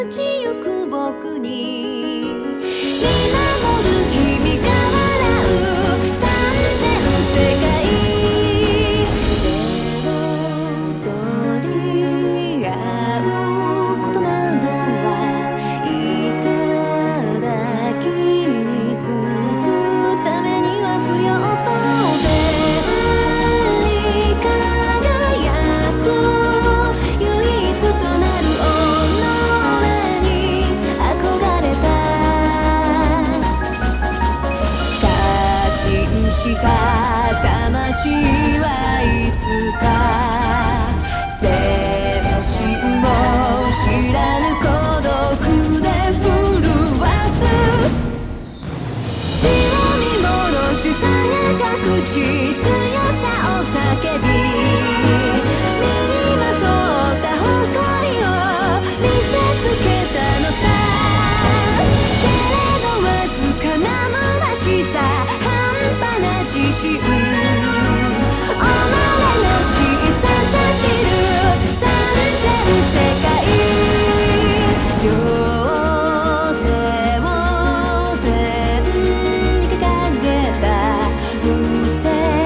ちゆく僕に見守る君が笑う三千世界で踊り合うことなどはいただきにつくためには不要と天に輝く唯一となる己に憧れた過信した魂はいつか全身も知らぬ孤独で震わす血を見戻しさが隠し強さを叫び身にまとった誇りを見せつけたのさけれどわずかな虚しさ半端な自信己の小ささ知る三千世界両手を天に掲げた無責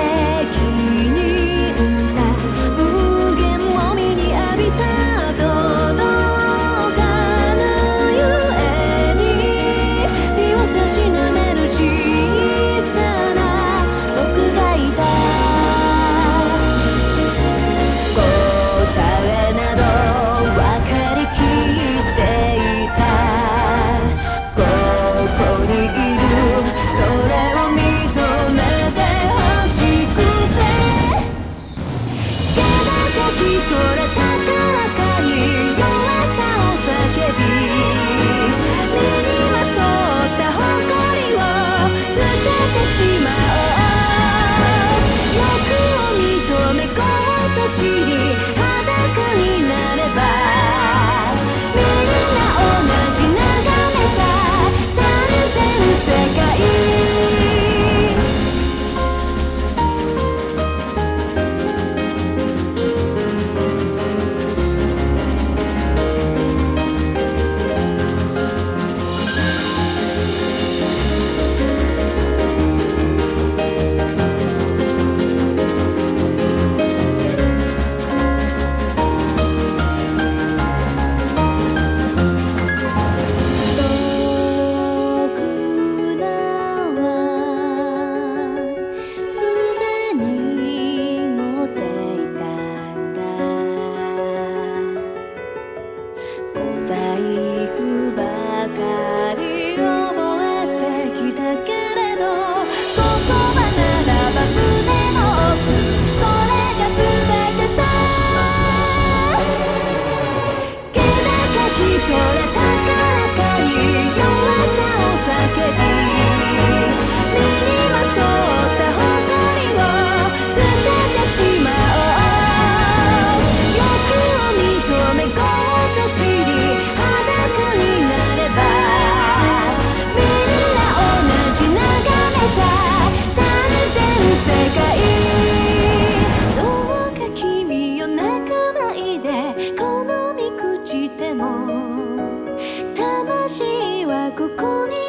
任な無限を身に浴びた届かぬゆえに身をたしなめる小さな僕がいた答えなど分かりきっていたここにいるそれを認めてほしくて気高き空高らかに弱さを叫び身にまとった誇りを捨ててしまおう欲を認めこうと知り裸になればみんな同じ眺めさ三千世界僕らはすでに持っていたんだ小細工ばかり覚えてきたけれど言葉ならば胸の奥それが全てさ気高き空高らかに弱さを叫び身にまとった誇りを捨ててしまおう欲を認めこうと知り裸になればみんな同じ眺めさ三千世界どうか君よ泣かないでこの身朽ちても魂はここに